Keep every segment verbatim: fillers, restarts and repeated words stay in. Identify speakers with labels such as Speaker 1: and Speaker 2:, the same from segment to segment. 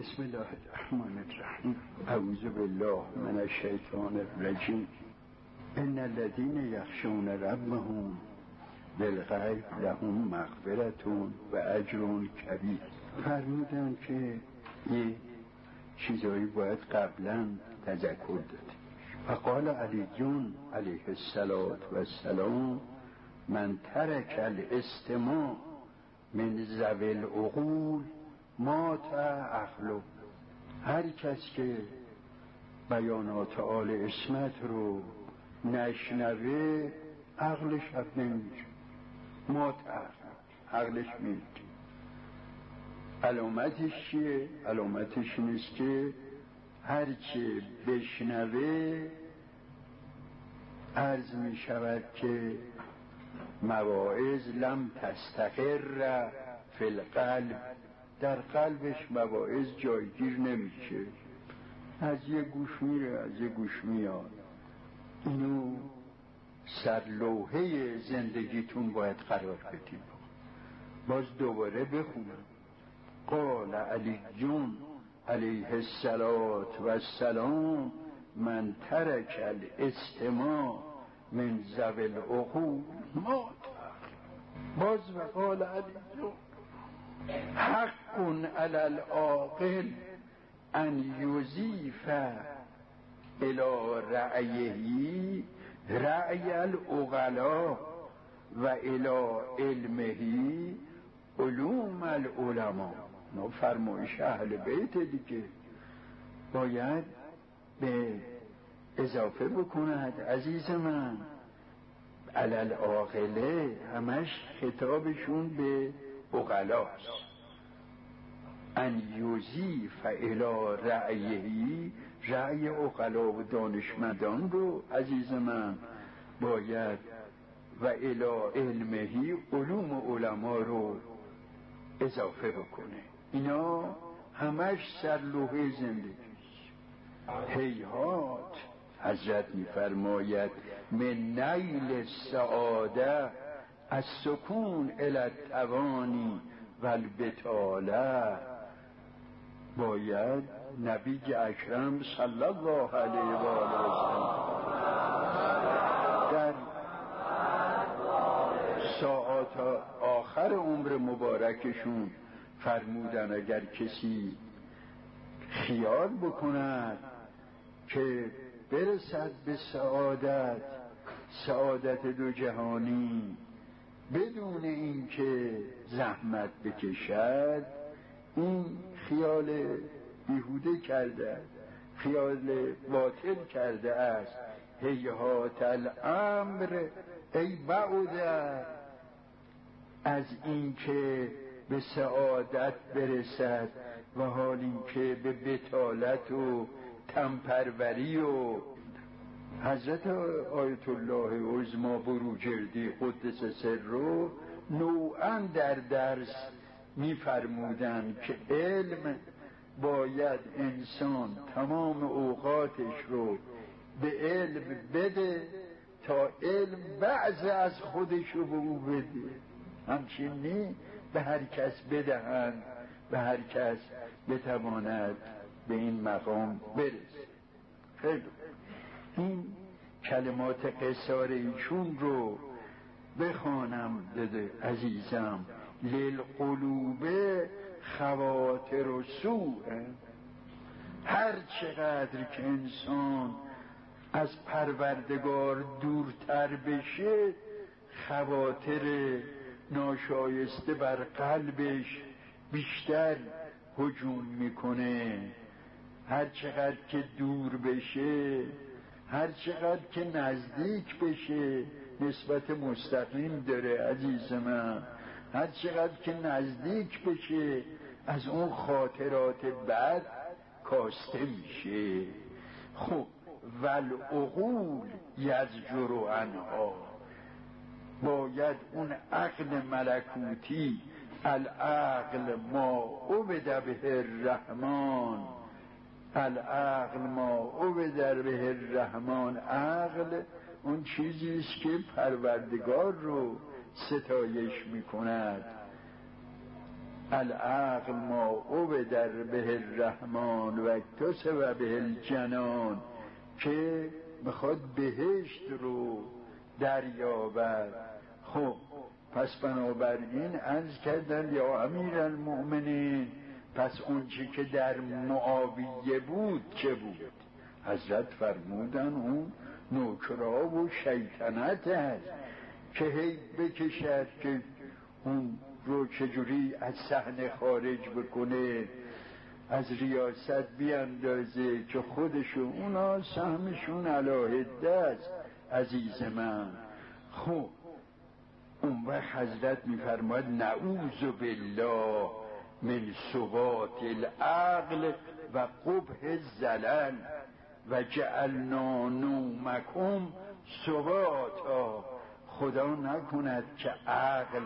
Speaker 1: بسم الله الرحمن الرحیم. اعوذ بالله من الشیطان الرجیم. ان الذين يخشون ربهم بالغیب لهم مغفرة و اجر کبیر. فرمودن که یه چیزایی باید قبلا تذکر داد. فقال علی جون علیه السلام من ترک الاستماع من ذوی العقول مات عقله. هر کس که بیانات آل عصمت رو نشنوه عقلش هم نمیشه، مات عقل، عقلش میره. علامتش چیه؟ علامتش نیست که هر چه بشنوه عرض می شود که مواعظ لم تستقر فی القلب، در قلبش مواعظ جایگیر نمیشه، از یه گوش میره از یه گوش میاد. اینو سرلوحه زندگیتون باید قرار بدیم. باز دوباره بخونم. قال علی جون علیه السلام من ترک الاستماع من ذوی العقول مات. باز وقال علی جون حق علی العاقل ان یضیف الی رأیه رأی العقلاء و الی علمه علوم العلماء. نو فرمایش اهل بیت دیگه باید به اضافه بکند. عزیز من علی العاقله همش خطابشون به عقلاست. ان یضیف الی رأیه رأی عقلا و دانشمندان رو عزیز من باید و الی علمه علوم علما رو اضافه بکنه. اینا همش سرلوحه زندگیش. هیهات حضرت می‌فرماید من نیل السعاده از سکون الی التوانی و البطاله. باید نبی اکرم صلی الله علیه و آله در ساعات آخر عمر مبارکشون فرمودن اگر کسی خیال بکند که برسد به سعادت، سعادت دو جهانی، بدون اینکه زحمت بکشد، این خیال بیهوده کرده، خیال باطل کرده است. هیهات الامر ای بعوده از اینکه به سعادت برسد و حال اینکه به بطالت و تنپروری. و حضرت آیت الله عظما بروجردی قدس سره نوعا در درس می‌فرمودند که علم باید انسان تمام اوقاتش رو به علم بده تا علم بعض از خودش رو به او بده. همچین نی به هر کس بدهند به هر کس بتواند به این مقام برسه. خیلی این کلمات قصار ایشون رو بخوانم داده عزیزم. للقلوب خواطر و سوء. هر چقدر که انسان از پروردگار دورتر بشه خواطر ناشایسته بر قلبش بیشتر هجوم میکنه. هر چقدر که دور بشه، هر چقدر که نزدیک بشه نسبت مستقیم داره عزیز من. هر چقدر که نزدیک بشه از اون خاطرات بد کاسته میشه. خب والعقول یزجر عنها. باید اون عقل ملکوتی العقل ما عبد به الرحمن، العقل ما عبد به الرحمن، عقل اون چیزیست که پروردگار رو ستایش میکند. العقل ما عبد به الرحمن و اکتسب به الجنان، که میخواد بهشت رو دریابد. خب پس بنابراین عرض کردن یا امیر المؤمنین، پس اون چی که در معاویه بود چه بود؟ حضرت فرمودن اون نوکرا و شیطنت است که هی بکشد که اون رو چجوری از صحنه خارج بکنه، از ریاست بیاندازه، که خودشون اونا سهمشون علاهده است عزیز من. خب اون وقت حضرت میفرماید نعوذ بالله من ثبات العقل و قبح الزلل و جعلنا نومکم سباتا. خدا نکند که عقل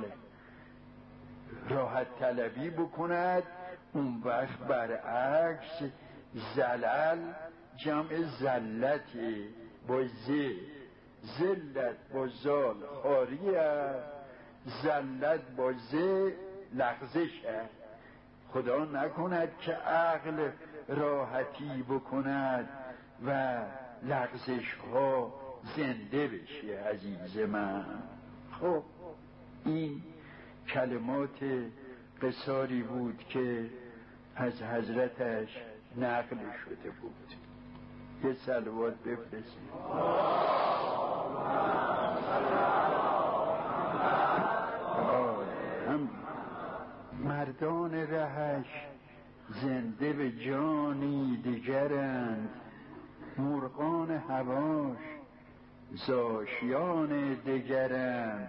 Speaker 1: راحت طلبی بکند، اون وقت برعکس زلل جمع زلتی با زی، زلت با زال خاریه، زلت با زی لغزشه. خدا نکند که عقل راحتی بکند و لغزش ها زنده بشه عزیز من. خب این کلمات قصاری بود که از حضرتش نقل شده بود. یه صلوات بفرستید. هم مردان رهش زنده به جانی دیگرند، مرغان هواش زاشیان دیگرند.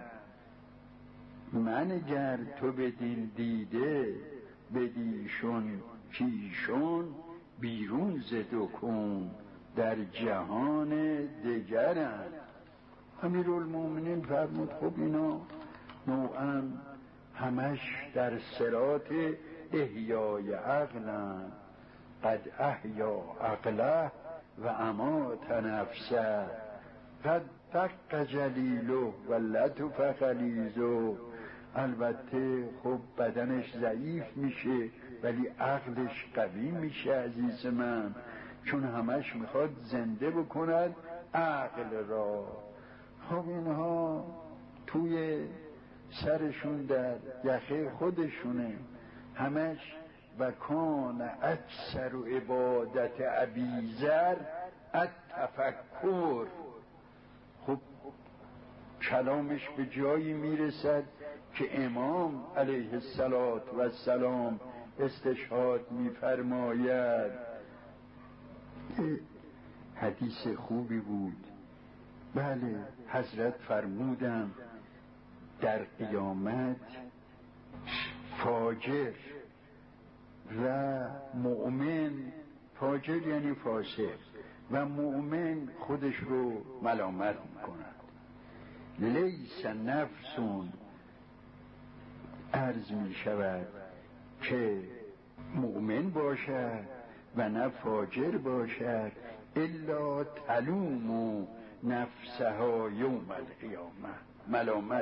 Speaker 1: من گر تو بدین دیده بدیشون کیشون، بیرون ز دکون در جهان دیگرند. امیرالمومنین فرمود خب اینا نوعا همش در صراط احیای عقلن، قد احیا عقله و امات نفسه، قد دق جلیله و لطف خلیزه. البته خب بدنش ضعیف میشه ولی عقلش قوی میشه عزیز من، چون همش میخواد زنده بکند عقل را. خب اینها توی سرشون در یخه خودشونه همش. و کان اکثر عبادت ابی ذر التفکر. خب کلامش به جایی میرسد که امام علیه السلام استشهاد میفرماید. حدیث خوبی بود. بله حضرت فرمودند در قیامت فاجر و مؤمن، فاجر یعنی فاسق، و مؤمن خودش رو ملامت میکند. لیس نفسون، عرض می شود که مؤمن باشد و نه فاجر باشد، الا تلوم نفسها یوم القیامه، ملامت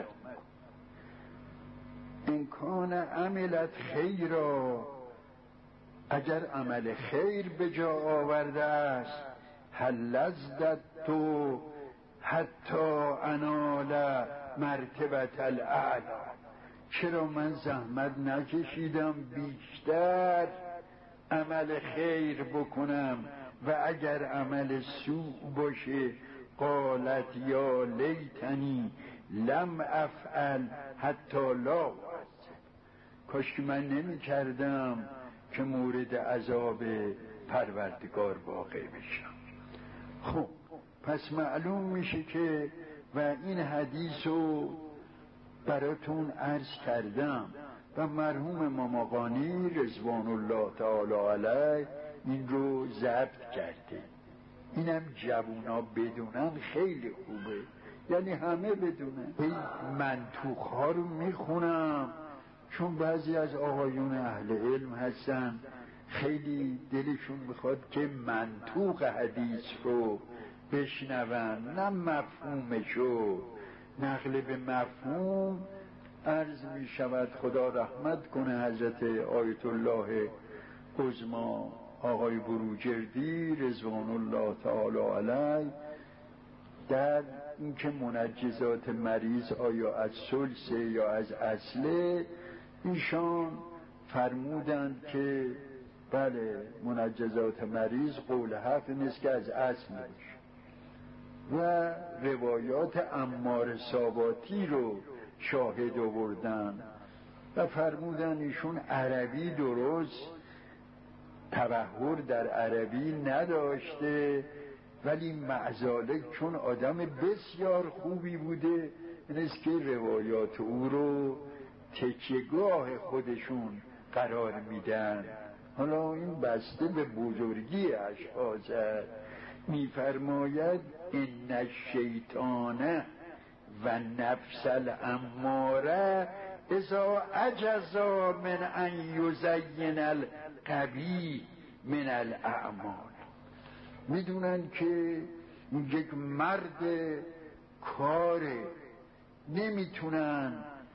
Speaker 1: این کان عملت خیرا، اگر عمل خیر به جا آورده است، هل لذت تو حتی انال مرتبت الاعلی، چرا من زحمت نکشیدم بیشتر عمل خیر بکنم و اگر عمل سوء باشه قالت یا لیتنی لم افعل حتی لا واسه، کاش که من نمی کردم که مورد عذاب پروردگار واقع بشم. خب پس معلوم میشه که و این حدیث رو براتون عرض کردم و مرحوم ماماقانی رضوان الله تعالی علیه این رو ضبط کرده. اینم جوونا بدونن خیلی خوبه، یعنی همه بدونن. این منطوق ها رو میخونم چون بعضی از آقایون اهل علم هستن خیلی دلشون میخواد که منطوق حدیث رو بشنون نه مفهومشو. نقل به مفهوم عرض می شود خدا رحمت کنه حضرت آیت الله عظما آقای بروجردی رضوان الله تعالی علیه در اینکه منجزات مریض آیا از ثلث یا از اصله، ایشان فرمودند که بله منجزات مریض قول حق نیست که از اصل باشه و روایات عمار ساباتی رو شاهد آوردن و فرمودن ایشون عربی درست تبحر در عربی نداشته، ولی معزالک چون آدم بسیار خوبی بوده اینست که روایات او رو تکیهگاه خودشون قرار میدن. حالا این بسته به بزرگی اشخاص میفرماید ان الشیطان و نفس الاماره اذا عجزا من ان یزین القبیح من الاعمال. میدونن که یک مرد کاره نمیتونن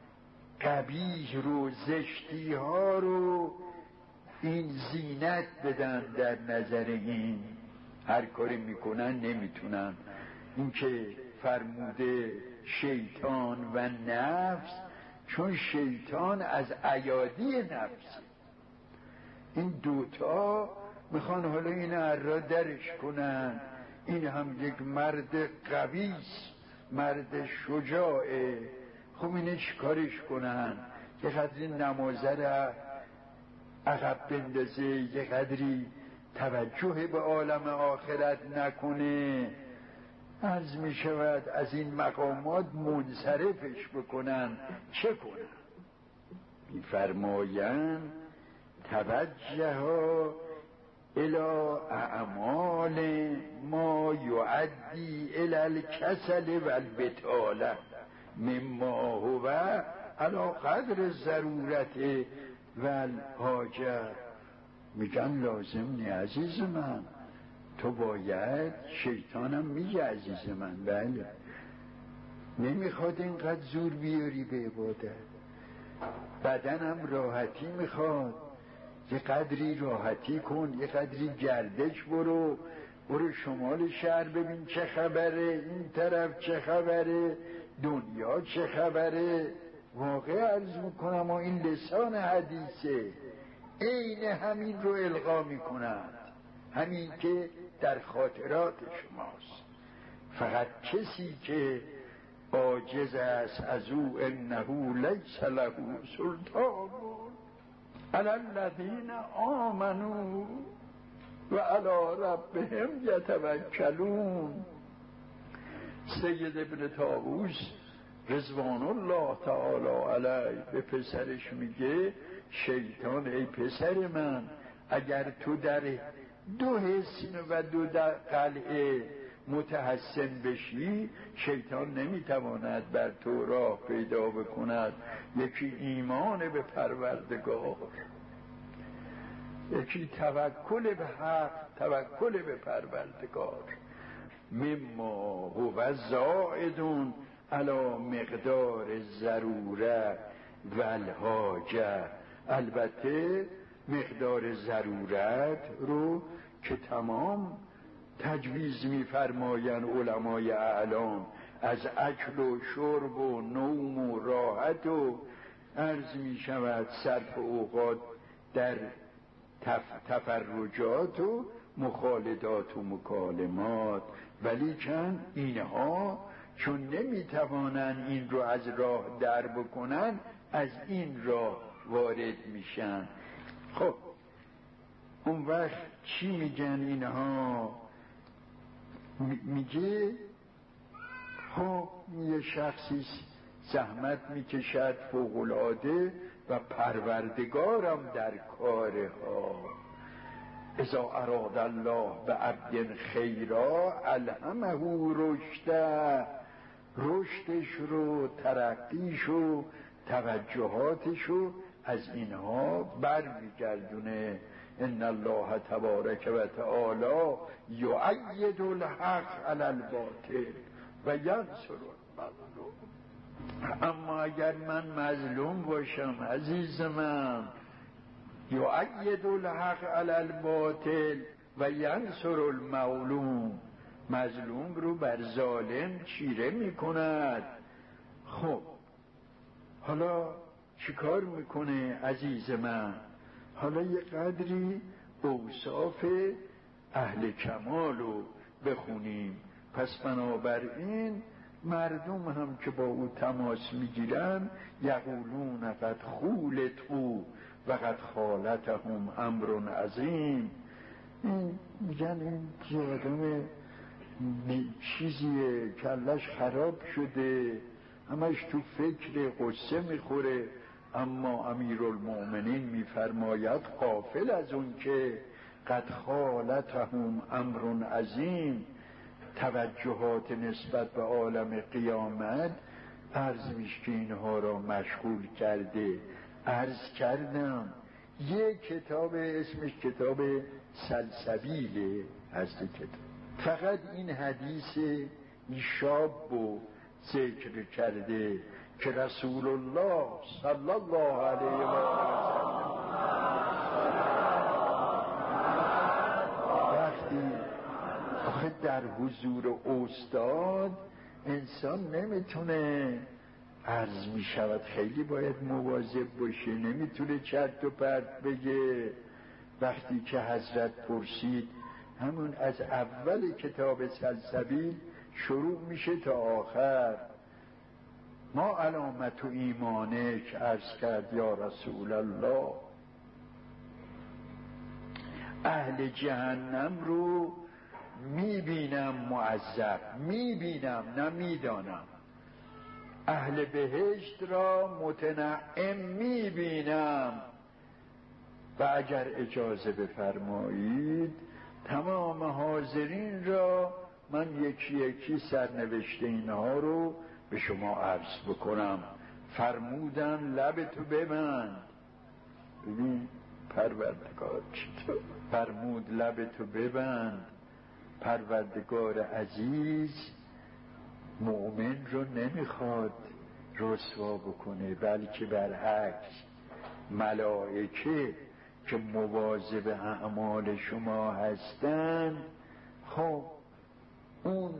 Speaker 1: قبیح رو زشتی ها رو این زینت بدن در نظر این، هر کاری میکنن نمیتونن. این که فرموده شیطان و نفس، چون شیطان از ایادی نفس، این دوتا میخوان حالا این را درش کنن. این هم یک مرد قویس، مرد شجاعه، خب اینه چیکارش کنن؟ یه قدری نمازه را عقب بندازه، یه قدری توجه به عالم آخرت نکنه، عرض می شود از این مقامات منصرفش بکنن، چه کنن؟ می فرماین توجه الى اعمال ما یعدی الى الکسل و البطاله مما هو علی قدر ضرورت و الحاجه. میگن لازم نی عزیز من، تو باید، شیطانم میگه عزیز من، بله نمیخواد اینقدر زور بیاری به عبادت، بدنم راحتی میخواد، یه قدری راحتی کن، یه قدری گردش برو، برو شمال شهر ببین چه خبره، این طرف چه خبره، دنیا چه خبره. واقع عرض میکنم و این لسان حدیثه، عین همین رو القا میکنند، همین که در خاطرات شماست. فقط کسی که عاجز است از او انه لیس له سلطان علی الذین آمنوا و علی ربهم یتوکلون. سید ابن طاووس رضوان الله تعالی علیه به پسرش میگه شیطان ای پسر من، اگر تو در دو حسن و دو قلعه متحسن بشی، شیطان نمیتواند بر تو راه پیدا بکند. یکی ایمان به پروردگار، یکی توکل به حق، توکل به پروردگار. مما هو زائدون علی مقدار ضروره و الحاجه. البته مقدار ضرورت رو که تمام تجویز می‌فرمایند علمای اعلام، از اکل و شرب و نوم و راحت و عرض می شود صرف اوقات در تف... تفرجات و مخالدات و مکالمات. ولی چند اینها چون نمیتوانند این رو از راه در بکنن، از این راه وارد میشن. خب اون وقت چی میگن اینها؟ میگه خب یه شخصی زحمت میکشد فوق‌العاده و پروردگارم در کارها. اذا اراد الله به عبد خیرا الهمه رشده، رشدش رو، ترقیش رو، توجهاتش رو از اینها برمیگردونه. ان الله تبارک و تعالی یؤید الحق علی الباطل و ینصر المظلوم. اما اگر من مظلوم باشم عزیز من، یؤید الحق علی الباطل و ینصر المظلوم، مظلوم رو بر ظالم چیره میکند. خب حالا چیکار میکنه عزیز من؟ حالا یه قدری اوصاف اهل کمال رو بخونیم. پس بنابراین مردم هم که با او تماس میگیرن یقولون قد خولتو و قد خالتهم امر عظیم. این میگن این آدم چیزیه کلش خراب شده، همش تو فکر قصه میخوره. اما امیرالمؤمنین میفرماید غافل از اون که قد خالتهم امر عظیم، توجهات نسبت به عالم قیامت عرض میشه که اینها را مشغول کرده. عرض کردم یک کتاب اسمش کتاب سلسبیله هست کتاب، فقط این حدیث شاب رو ذکر کرده که رسول الله صلی الله علیه و سلم وقتی آخه در حضور استاد انسان نمیتونه عرض میشود، خیلی باید مواظب باشه، نمیتونه چرت و پرت بگه. وقتی که حضرت پرسید، همون از اول کتاب سلسبیل شروع میشه تا آخر، ما علامت و ایمانک، عرض کرد یا رسول الله اهل جهنم رو میبینم معذب، میبینم نمیدانم، اهل بهشت را متنعم میبینم و اگر اجازه بفرمایید تمام حاضرین را من یکی یکی سرنوشته اینها رو به شما عرض بکنم. فرمودن لب تو ببند. ببین پروردگار چطور فرمود لب تو ببند. پروردگار عزیز مؤمن رو نمیخواد رسوا بکنه، بلکه برعکس ملائکه که مواظب اعمال شما هستند، خب اون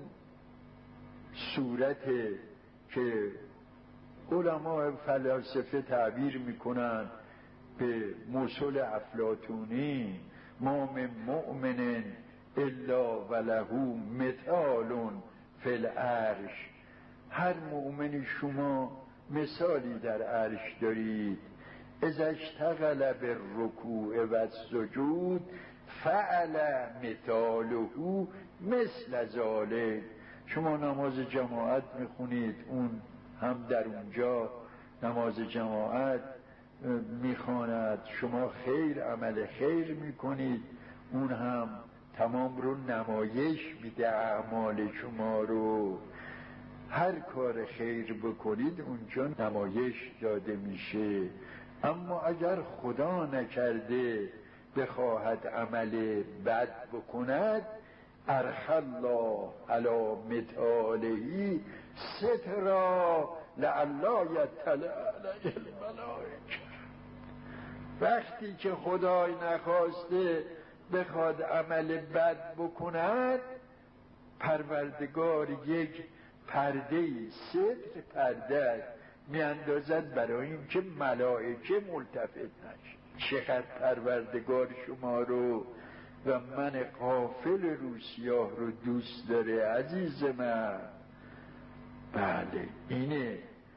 Speaker 1: صورت که علماء فلاسفه تعبیر میکنن به مثل افلاطونی، ما من مؤمن الا وله مثال فی العرش، هر مؤمنی شما مثالی در عرش دارید. اذا اشتغل بالرکوع و السجود فعل مثاله مثل ذلک. شما نماز جماعت میخونید، اون هم در اونجا نماز جماعت میخواند، شما خیر عمل خیر میکنید، اون هم تمام رو نمایش میده اعمال شما رو. هر کار خیر بکنید اونجا نمایش داده میشه. اما اگر خدا نکرده بخواهد عمل بد بکند، ارخ الله علی متعالهی سترا لعلا یطلع علیه الملائکه. وقتی که خدای نخواسته بخواد عمل بد بکند، پروردگار یک پرده ستر پرده میاندازد برای این که ملائکه ملتفت نشه. چقدر پروردگار شما رو و من غافل رو سیاه رو دوست داره عزیز من. بله اینه.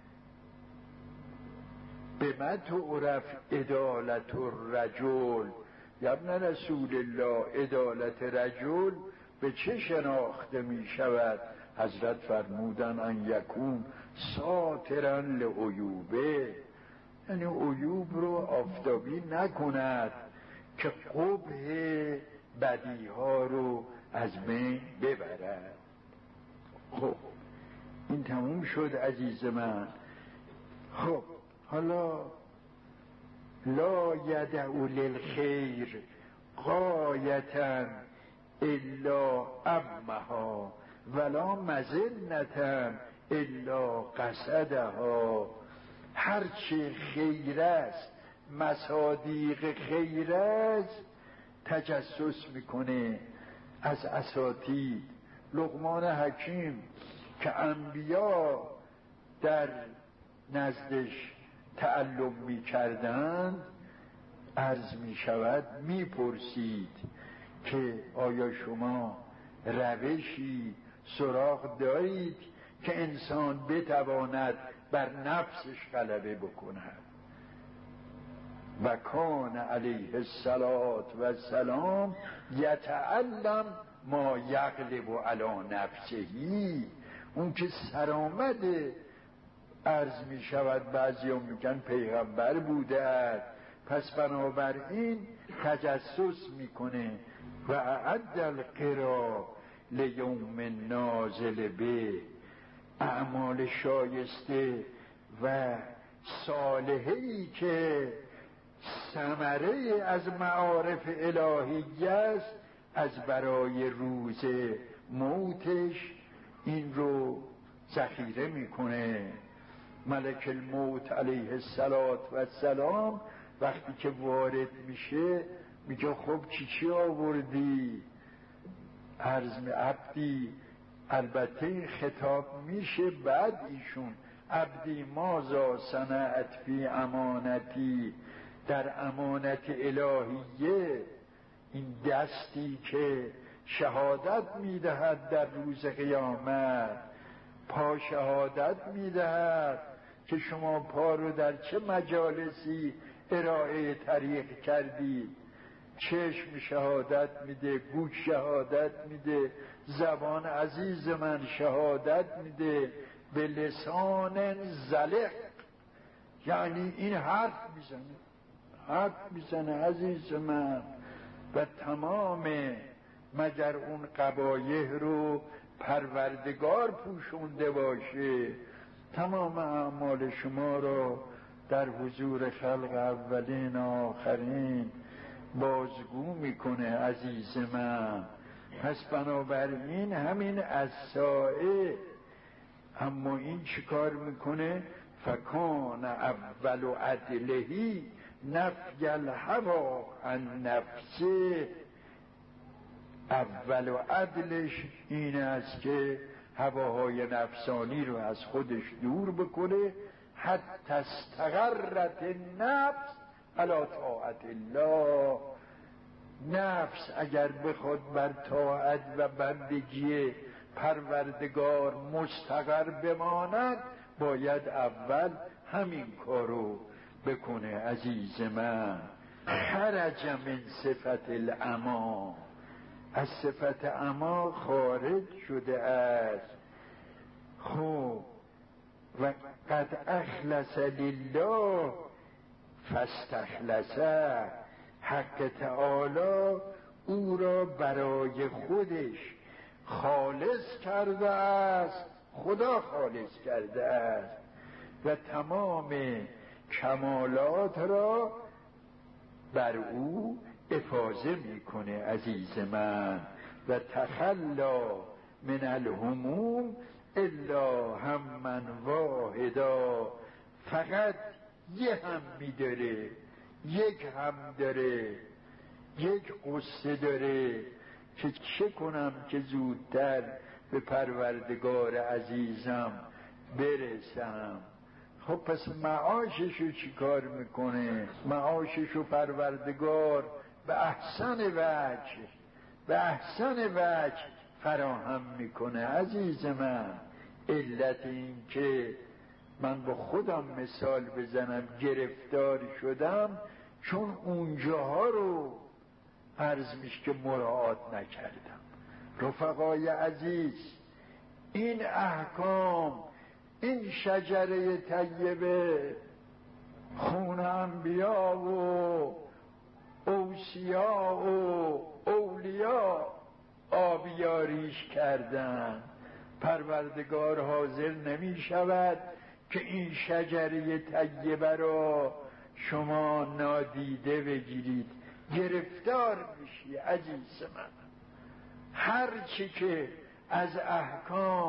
Speaker 1: به من تعرف عدالت الرجل، یا ابن رسول الله عدالت رجل به چه شناخته می شود؟ حضرت فرمودن ان یکون ساترا لعیوبه، یعنی عیوب رو آفتابی نکند که قبح بدیها رو از بین ببرد. خب این تموم شد عزیز من. خب حالا لا یدعو للخیر غایتا الا امها ولا مزنتا الا قصدها، هرچه خیر است مصادیق خیر است تجسس میکنه از اساتید. لقمان حکیم که انبیا در نزدش تعلم میکردند عرض میشود میپرسید که آیا شما روشی سراغ دارید که انسان بتواند بر نفسش غلبه بکند؟ و کان علیه الصلاة و السلام یتعلم ما یغلب علی نفسهی. اون که سرآمده عرض می شود بعضی هم میگن پیغمبر بوده، پس بنابراین تجسس میکنه. و اعد القرا لیوم نازل به، اعمال شایسته و صالحی که ثمره از معارف الهی است از برای روز موتش این رو ذخیره میکنه. ملک الموت علیه السلام وقتی که وارد میشه میگه خب چی چی آوردی؟ عرض می عبدی، البته خطاب میشه بعد ایشون عبدی مازا صنعت فی امانتی، در امانت الهیه این دستی که شهادت میدهد در روز قیامت، پا شهادت میدهد که شما پا رو در چه مجالسی ارائه طریق کردید. چشم شهادت میده، گوش شهادت میده، زبان عزیز من شهادت میده به لسان زلق، یعنی این حرف میزنه حرف میزنه عزیز من. و تمام مگر اون قبایح رو پروردگار پوشونده باشه، تمام اعمال شما رو در حضور خلق اولین آخرین بازگو میکنه عزیز من. پس بنابراین همین الساعه، اما این چیکار میکنه؟ فکان اول عدلهی نفی الهوا عن نفسه. اول عدلش این است که هواهای نفسانی رو از خودش دور بکنه، حتی استقرت النفس علی طاعت الله. نفس اگر بخواد بر طاعت و بندگی پروردگار مستقر بماند باید اول همین کارو بکنه عزیز من. خرج من صفت العما، از صفت عما خارج شده است. خب و قد اخلص لله فاستخلصه، حق تعالی او را برای خودش خالص کرده است، خدا خالص کرده است و تمام کمالات را بر او افاضه میکنه عزیز من. و تخلا من الهموم الا هممن واحدا، فقط یه هم میداره، یک هم داره، یک قصه داره که چه کنم که زودتر به پروردگار عزیزم برسم. خب پس معاششو چی کار میکنه؟ معاششو پروردگار به احسن وجه به احسن وجه فراهم میکنه عزیز من. علت این که من با خودم مثال بزنم گرفتار شدم چون اونجاها رو عرض میشه که مراعات نکردم. رفقای عزیز، این احکام، این شجره طیبه خون انبیا و اوصیا و اولیا آبیاریش کردن. پروردگار حاضر نمی شود که این شجره طیبه را شما نادیده بگیرید، گرفتار میشی عزیز من. هر چی که از احکام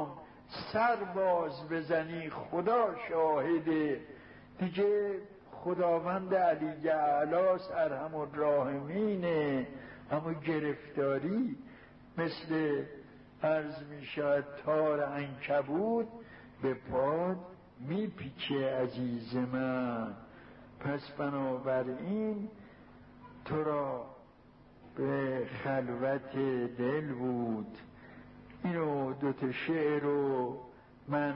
Speaker 1: سر باز بزنی خدا شاهده. دیگه خداوند علی اعلاس ارحم الراحمینه. اما گرفتاری مثل عرض می شود تار عنکبوت به پاد می پیچه عزیز من. پس بنابراین تو را به خلوت دل بود. اینو دوتا شعر رو من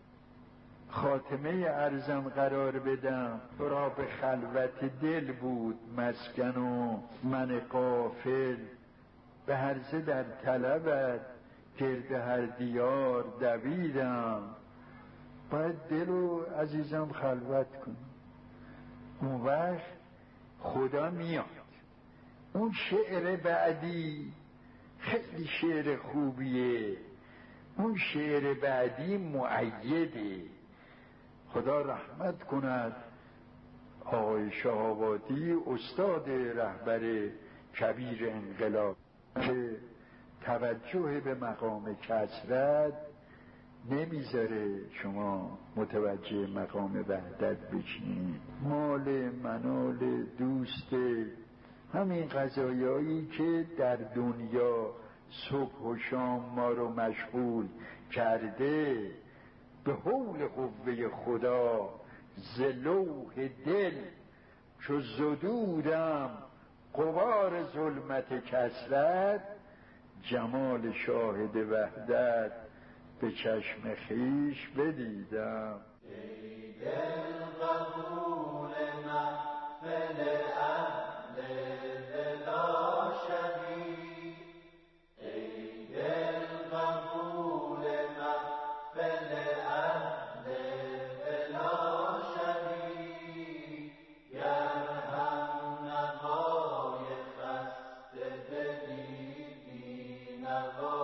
Speaker 1: خاتمه عرضم قرار بدم. تو را به خلوت دل بود مسکن و من غافل، به هرزه در طلبت گرد هر دیار دویدم. باید دل رو عزیزم خلوت کنی، اون وقت خدا میاد. اون شعر بعدی خیلی شعر خوبیه. اون شعر بعدی مؤیده. خدا رحمت کند آقای شهابادی استاد رهبر کبیر انقلاب که توجه به مقام کثرت نمیذاره شما متوجه مقام وحدت بشین. مال منال دوست همین قضایایی که در دنیا صبح و شام ما رو مشغول کرده، به حول قوه خدا ز لوح دل چو زدودم غبار ظلمت کثرت، جمال شاهد وحدت به چشم خیش بدیدم.
Speaker 2: ای دل قبول محفل اهل دلا شوی، ای دل قبول محفل اهل دلا شوی، گر هم نوای خسته دلی بی نوا